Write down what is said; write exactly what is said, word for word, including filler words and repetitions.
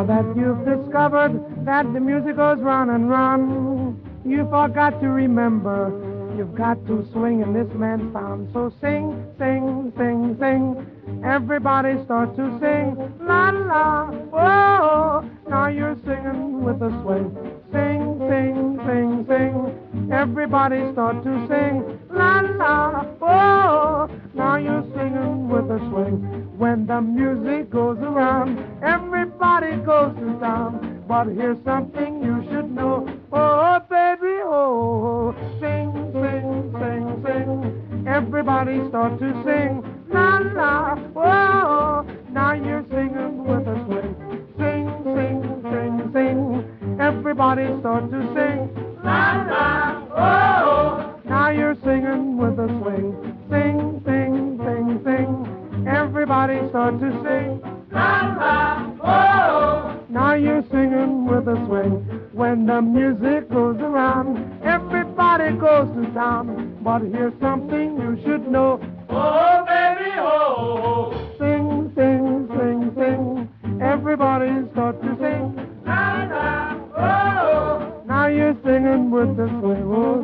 Now that you've discovered that the music goes round and round, you forgot to remember you've got to swing in this man's town. So sing, sing, sing, sing. Everybody start to sing. La la, whoa. Now you're singing with a swing. Sing, sing, sing, sing. Everybody start to sing. La la, whoa. Now you're singing with a swing. When the music goes around, everybody goes to town. But here's something you should know. Oh, baby, oh. Sing, sing, sing, sing. Everybody start to sing. La la, whoa. Now you're singing with a swing. Sing, sing, sing, sing. Everybody start to sing. La la, whoa. Now you're singing with a swing. Sing, sing, sing, sing. Everybody start to sing. La la, whoa. Now you're singing with a swing. When the music goes around, everybody goes to town. But here's something you should know. Oh, baby, oh. Sing, sing, sing, sing. Everybody start to sing. La la, oh. Now you're singing with the swing. Oh,